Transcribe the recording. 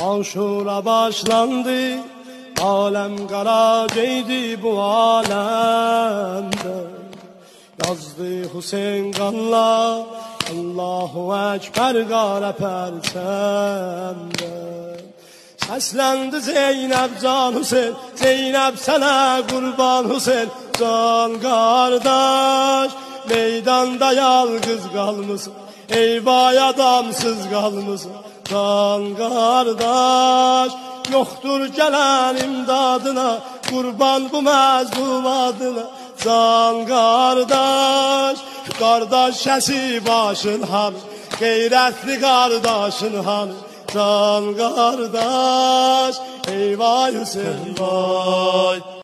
Aşura başlandı, alem kara giydi bu alemde. Yazdı Hüseyin kanla, Allahu Ekber qara pərçəmdə. Səsləndi Zeynəb can Hüseyin, Zeynəb sənə qurban Hüseyin. Can qardaş, meydanda yalqız qalmısın, eyvay adamsız qalmısın. Can qardaş, yoxdur gələn imdadına, qurban bu məzlum adına. Can qardaş, qardaş kəsi başın hanı, qeyrətli qardaşın hanı. Can qardaş, eyvay Hüseyin vay.